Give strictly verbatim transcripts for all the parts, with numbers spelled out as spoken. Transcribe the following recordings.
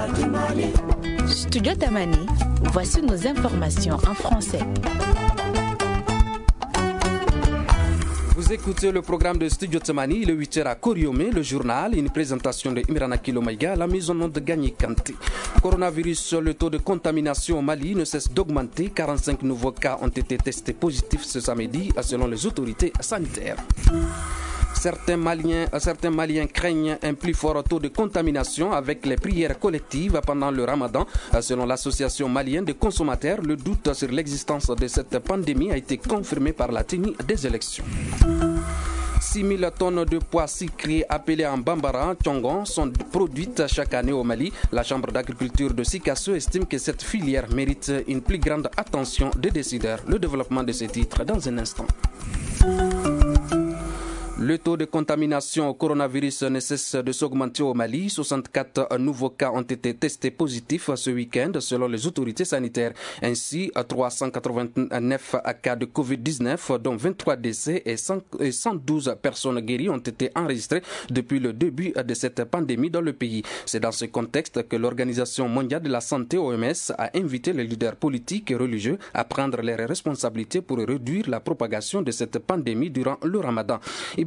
Studio Tamani, voici nos informations en français. Vous écoutez le programme de Studio Tamani, il est huit heures à Koriomé, le journal, une présentation de Imrana Kilomaïga, la mise en onde de Gagné Kanté. Coronavirus, le taux de contamination au Mali ne cesse d'augmenter. quarante-cinq nouveaux cas ont été testés positifs ce samedi, selon les autorités sanitaires. Certains Maliens, certains Maliens craignent un plus fort taux de contamination avec les prières collectives pendant le Ramadan. Selon l'association malienne des consommateurs, le doute sur l'existence de cette pandémie a été confirmé par la tenue des élections. six mille tonnes de pois sucrés appelés en Bambara, Tchongon, sont produites chaque année au Mali. La Chambre d'agriculture de Sikasso estime que cette filière mérite une plus grande attention des décideurs. Le développement de ces titres dans un instant. Le taux de contamination au coronavirus ne cesse de s'augmenter au Mali. soixante-quatre nouveaux cas ont été testés positifs ce week-end selon les autorités sanitaires. Ainsi, trois cent quatre-vingt-neuf cas de covid dix-neuf, dont vingt-trois décès et cent douze personnes guéries ont été enregistrées depuis le début de cette pandémie dans le pays. C'est dans ce contexte que l'Organisation mondiale de la santé, O M S, a invité les leaders politiques et religieux à prendre leurs responsabilités pour réduire la propagation de cette pandémie durant le Ramadan.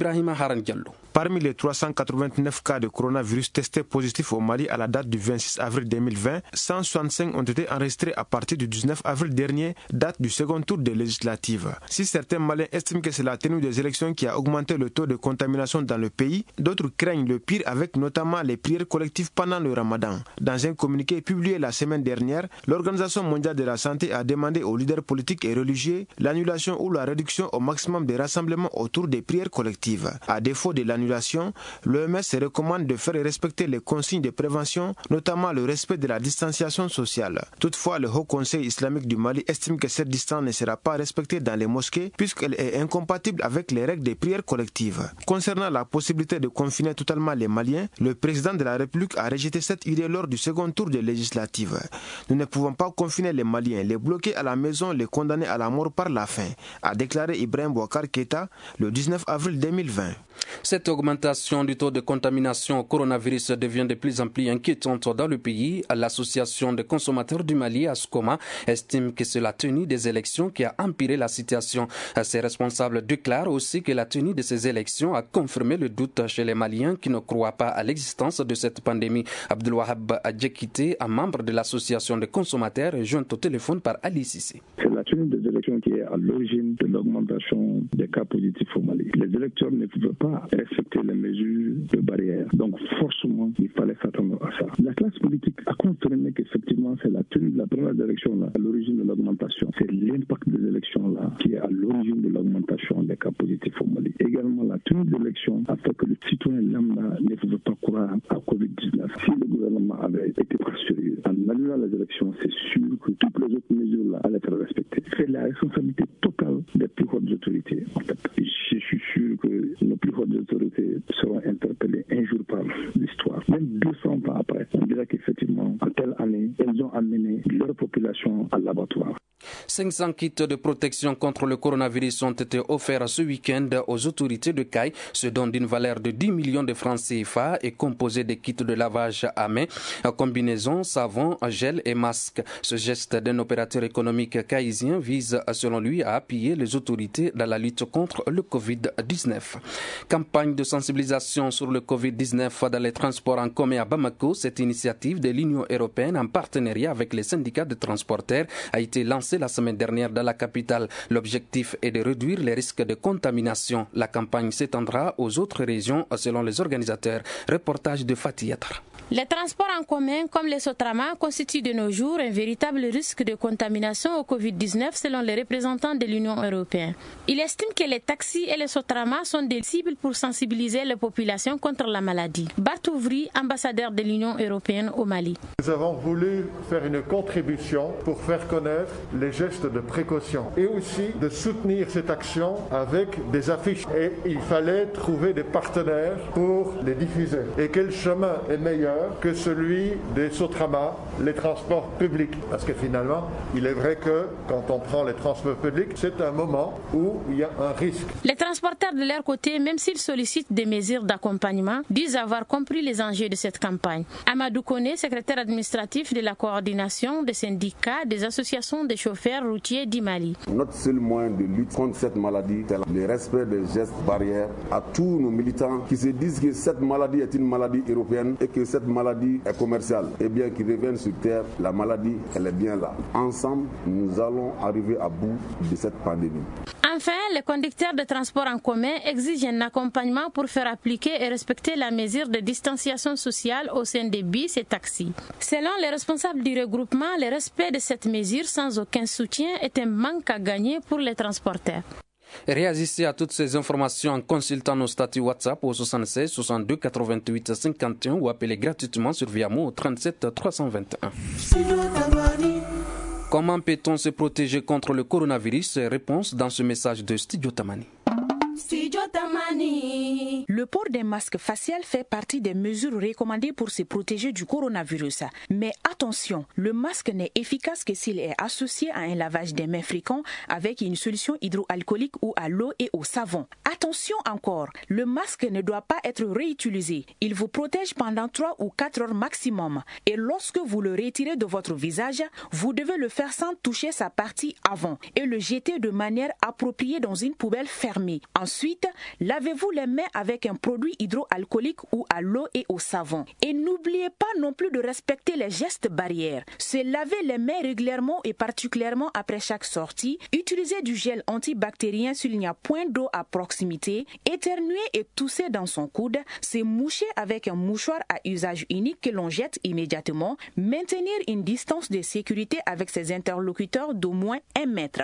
Parmi les trois cent quatre-vingt-neuf cas de coronavirus testés positifs au Mali à la date du vingt-six avril deux mille vingt, cent soixante-cinq ont été enregistrés à partir du dix-neuf avril dernier, date du second tour des législatives. Si certains Maliens estiment que c'est la tenue des élections qui a augmenté le taux de contamination dans le pays, d'autres craignent le pire avec notamment les prières collectives pendant le Ramadan. Dans un communiqué publié la semaine dernière, l'Organisation mondiale de la santé a demandé aux leaders politiques et religieux l'annulation ou la réduction au maximum des rassemblements autour des prières collectives. À défaut de l'annulation, l'O M S recommande de faire respecter les consignes de prévention, notamment le respect de la distanciation sociale. Toutefois, le Haut Conseil islamique du Mali estime que cette distance ne sera pas respectée dans les mosquées puisqu'elle est incompatible avec les règles des prières collectives. Concernant la possibilité de confiner totalement les Maliens, le président de la République a rejeté cette idée lors du second tour des législatives. Nous ne pouvons pas confiner les Maliens, les bloquer à la maison, les condamner à la mort par la faim, a déclaré Ibrahim Boubacar Keïta le dix-neuf avril deux mille vingt. Cette augmentation du taux de contamination au coronavirus devient de plus en plus inquiétante dans le pays. L'Association des consommateurs du Mali, ASCOMA, estime que c'est la tenue des élections qui a empiré la situation. Ses responsables déclarent aussi que la tenue de ces élections a confirmé le doute chez les Maliens qui ne croient pas à l'existence de cette pandémie. Abdelwahab Adjekité, un membre de l'Association des consommateurs, est joint au téléphone par Ali Cissé. C'est la tenue des élections qui est à l'origine de l'augmentation des cas positifs au Mali. Les électeurs ne pouvaient pas respecter les mesures de barrière. Donc forcément, il fallait s'attendre à ça. La classe politique a confirmé qu'effectivement, c'est la tenue de la première élection là, à l'origine de l'augmentation. C'est l'impact des élections là qui est à l'origine de l'augmentation des cas positifs au Mali. Également, la tenue de l'élection a fait que le citoyen lambda ne pouvait pas croire à covid dix-neuf. Si le gouvernement avait été très sérieux en annulant les élections, c'est sûr que toutes les autres mesures là allaient être respectées. C'est la responsabilité totale des plus hautes autorités. En fait, je suis sûr que nos plus hautes autorités seront interpellées un jour par l'histoire. Même deux cents ans après, on dirait qu'effectivement, en telle année, elles ont amené leur population à l'abattoir. cinq cents kits de protection contre le coronavirus ont été offerts ce week-end aux autorités de Caille. Ce don d'une valeur de dix millions de francs C F A est composé de kits de lavage à main, combinaisons, savon, gel et masques. Ce geste d'un opérateur économique caïsien vise, selon lui, à appuyer les autorités dans la lutte contre le covid dix-neuf. Campagne de sensibilisation sur le covid dix-neuf dans les transports en commun à Bamako. Cette initiative de l'Union européenne en partenariat avec les syndicats de transporteurs a été lancée la semaine dernière dans la capitale. L'objectif est de réduire les risques de contamination. La campagne s'étendra aux autres régions selon les organisateurs. Reportage de Fatih Yatra. Les transports en commun, comme les Sotrama, constituent de nos jours un véritable risque de contamination au covid dix-neuf selon les représentants de l'Union européenne. Il estime que les taxis et les Sotrama sont des cibles pour sensibiliser les populations contre la maladie. Bartouvri, ambassadeur de l'Union européenne au Mali. Nous avons voulu faire une contribution pour faire connaître les gestes de précaution et aussi de soutenir cette action avec des affiches. Et il fallait trouver des partenaires pour les diffuser. Et quel chemin est meilleur secteur que celui des Sotrama, les transports publics. Parce que finalement, il est vrai que quand on prend les transports publics, c'est un moment où il y a un risque. Les transporteurs de leur côté, même s'ils sollicitent des mesures d'accompagnement, disent avoir compris les enjeux de cette campagne. Amadou Kone, secrétaire administratif de la coordination des syndicats des associations de chauffeurs routiers du Mali. Notre seul moyen de lutte contre cette maladie, c'est le respect des gestes barrières à tous nos militants qui se disent que cette maladie est une maladie européenne et que cette maladie est commerciale. Eh bien, qu'ils reviennent sur terre, la maladie, elle est bien là. Ensemble, nous allons arriver à bout de cette pandémie. Enfin, les conducteurs de transport en commun exigent un accompagnement pour faire appliquer et respecter la mesure de distanciation sociale au sein des bus et taxis. Selon les responsables du regroupement, le respect de cette mesure sans aucun soutien est un manque à gagner pour les transporteurs. Réagissez à toutes ces informations en consultant nos statuts WhatsApp au soixante-seize soixante-deux quatre-vingt-huit cinquante et un ou appelez gratuitement sur Viamo au trente-sept trois cent vingt et un. Comment peut-on se protéger contre le coronavirus? Réponse dans ce message de Studio Tamani. Le port d'un masque facial fait partie des mesures recommandées pour se protéger du coronavirus. Mais attention, le masque n'est efficace que s'il est associé à un lavage des mains fréquent avec une solution hydroalcoolique ou à l'eau et au savon. Attention encore, le masque ne doit pas être réutilisé. Il vous protège pendant trois ou quatre heures maximum. Et lorsque vous le retirez de votre visage, vous devez le faire sans toucher sa partie avant et le jeter de manière appropriée dans une poubelle fermée. Ensuite, lavez-vous les mains avec un produit hydroalcoolique ou à l'eau et au savon. Et n'oubliez pas non plus de respecter les gestes barrières. Se laver les mains régulièrement et particulièrement après chaque sortie. Utiliser du gel antibactérien s'il n'y a point d'eau à proximité. Éternuer et tousser dans son coude. Se moucher avec un mouchoir à usage unique que l'on jette immédiatement. Maintenir une distance de sécurité avec ses interlocuteurs d'au moins un mètre.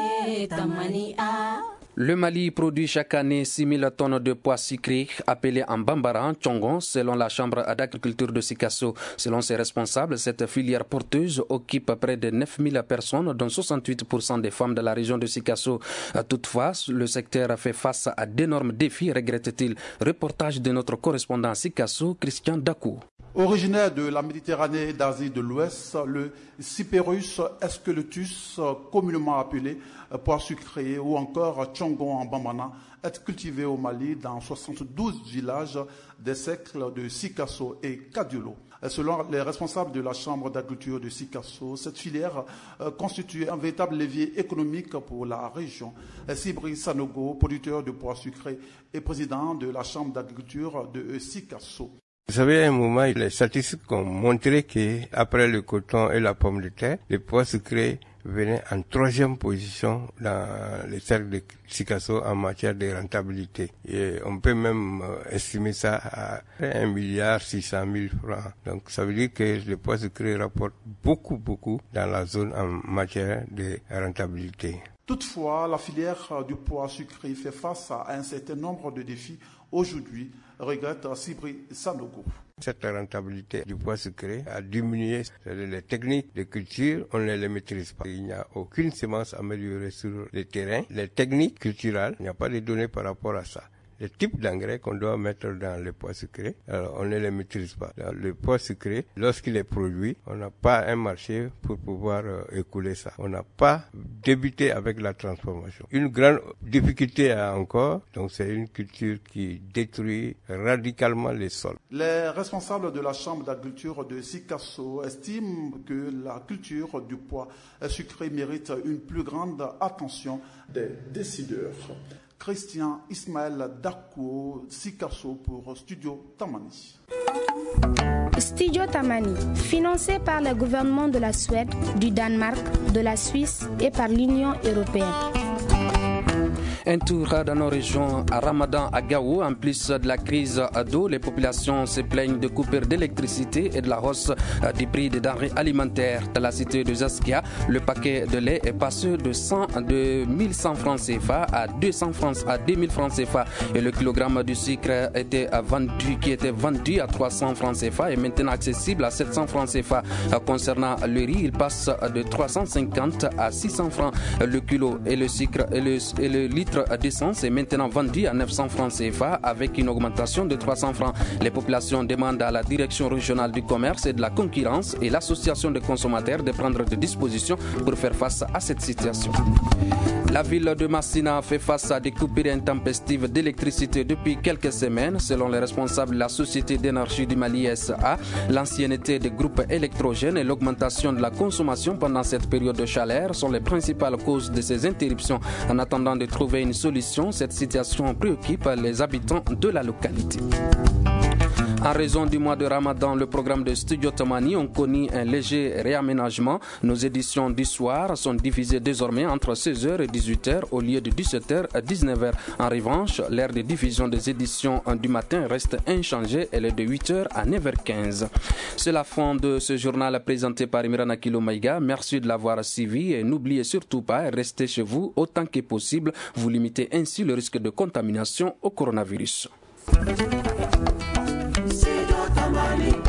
Le Mali produit chaque année six mille tonnes de pois sucrés appelés en bambara, tchongon, selon la Chambre d'agriculture de Sikasso. Selon ses responsables, cette filière porteuse occupe près de neuf mille personnes, dont soixante-huit pour cent des femmes de la région de Sikasso. Toutefois, le secteur fait face à d'énormes défis, regrette-t-il. Reportage de notre correspondant Sikasso, Christian Dakou. Originaire de la Méditerranée d'Asie de l'Ouest, le Cyperus esqueletus, communément appelé pois sucré ou encore tchongon en bambana, est cultivé au Mali dans soixante-douze villages des cercles de Sikasso et Kadiolo. Selon les responsables de la Chambre d'agriculture de Sikasso, cette filière constitue un véritable levier économique pour la région. Sibri Sanogo, producteur de pois sucrés et président de la Chambre d'agriculture de Sikasso. Vous savez, à un moment, les statistiques ont montré qu'après le coton et la pomme de terre, les pois sucrés venaient en troisième position dans les cercles de Sikasso en matière de rentabilité. Et on peut même estimer ça à un milliard six cent mille francs. Donc ça veut dire que les pois sucrés rapportent beaucoup, beaucoup dans la zone en matière de rentabilité. Toutefois, la filière du pois sucré fait face à un certain nombre de défis aujourd'hui, regrette Sibri Sanogo. Cette rentabilité du pois sucré a diminué. Les techniques de culture, on ne les maîtrise pas. Il n'y a aucune semence améliorée sur le terrain. Les techniques culturelles, il n'y a pas de données par rapport à ça. Les types d'engrais qu'on doit mettre dans les pois sucrés, alors on ne les maîtrise pas. Le pois sucré, lorsqu'il est produit, on n'a pas un marché pour pouvoir euh, écouler ça. On n'a pas débuté avec la transformation. Une grande difficulté encore, donc c'est une culture qui détruit radicalement les sols. Les responsables de la Chambre d'agriculture de Sikasso estiment que la culture du pois sucré mérite une plus grande attention des décideurs. Christian Ismaël Dakou, Sikasso pour Studio Tamani. Studio Tamani, financé par le gouvernement de la Suède, du Danemark, de la Suisse et par l'Union européenne. Un tour dans nos régions à Ramadan à Gao. En plus de la crise d'eau, les populations se plaignent de coupures d'électricité et de la hausse des prix des denrées alimentaires. Dans la cité de Zaskia, le paquet de lait est passé de, cent, de mille cent francs C F A à deux cents francs, à deux mille francs C F A. Et le kilogramme du sucre était vendu, qui était vendu à trois cents francs C F A est maintenant accessible à sept cents francs C F A. Concernant le riz, il passe de trois cent cinquante à six cents francs le kilo. Et le sucre et le, et le litre litre d'essence est maintenant vendu à neuf cents francs C F A avec une augmentation de trois cents francs. Les populations demandent à la Direction régionale du commerce et de la concurrence et l'Association des consommateurs de prendre des dispositions pour faire face à cette situation. La ville de Massina fait face à des coupures intempestives d'électricité depuis quelques semaines. Selon les responsables de la Société d'énergie du Mali S A, l'ancienneté des groupes électrogènes et l'augmentation de la consommation pendant cette période de chaleur sont les principales causes de ces interruptions. En attendant de trouver une solution, cette situation préoccupe les habitants de la localité. En raison du mois de Ramadan, le programme de Studio Tamani a connu un léger réaménagement. Nos éditions du soir sont divisées désormais entre seize heures et dix-huit heures au lieu de dix-sept heures à dix-neuf heures. En revanche, l'heure de diffusion des éditions du matin reste inchangée. Elle est de huit heures à neuf heures quinze. C'est la fin de ce journal présenté par Imran Akilo Maïga. Merci de l'avoir suivi et n'oubliez surtout pas, restez chez vous autant que possible. Vous limitez ainsi le risque de contamination au coronavirus. Tamani.